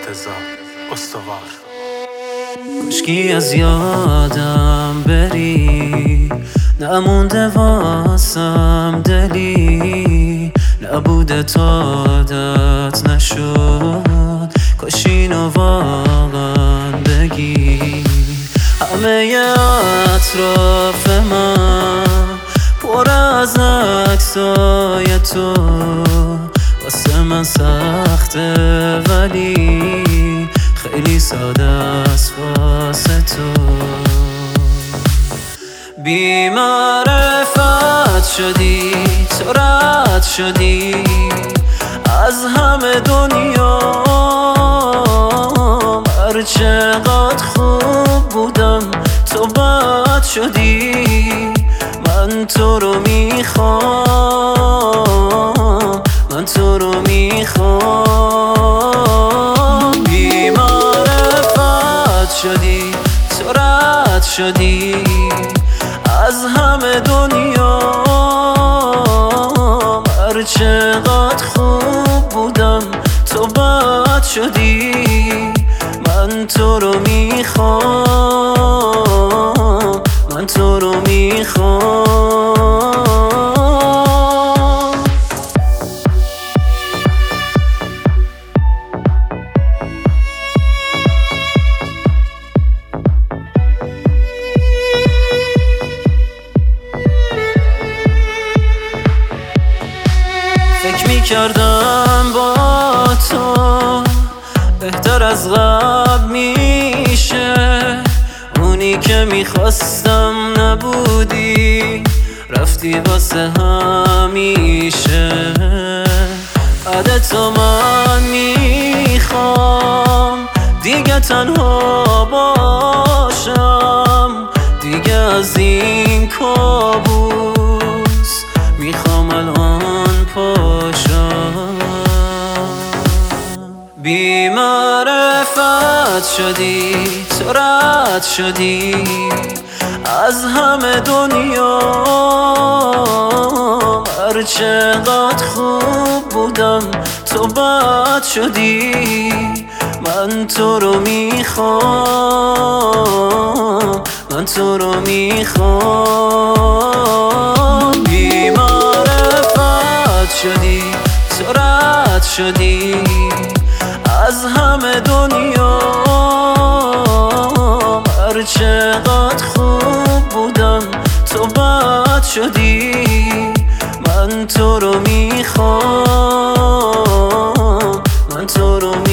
مرتضی استوار. کشکی از یادم بری، نمونده واسم دلی، نبوده تا عادت نشد، کاش اینو واقعا بگی. همه اطراف من پر از عکسای تو، واسه من سخته ولی خیلی ساده است واسه تو. بی معرفت شدی، تو رد شدی از همه دنیا. هر چقدر خوب بودم تو بد شدی. من تو رو میخوام، من تو رو میخوام. بی معرفت شدی، تو رد شدی از همه دنیا. هر چقدر خوب بودم تو بد شدی. من تو رو میخوام، من تو رو میخوام. فکر میکردم با تو بهتر از قبل میشه، اونی که میخواستم نبودی، رفتی واسه همیشه. بعد تو من میخوام دیگه تنها باشم، دیگه از این کابوس میخوام الان پاشم. بی معرفت شدی، تو رد شدی از همه دنیا. هر چقدر خوب بودم تو بد شدی. من تو رو میخوام، من تو رو میخوام. بی معرفت شدی، تو رد شدی از همه دنیا. هر چقدر خوب بودم تو بد شدی. من تو رو میخوام، من تو رو میخوام.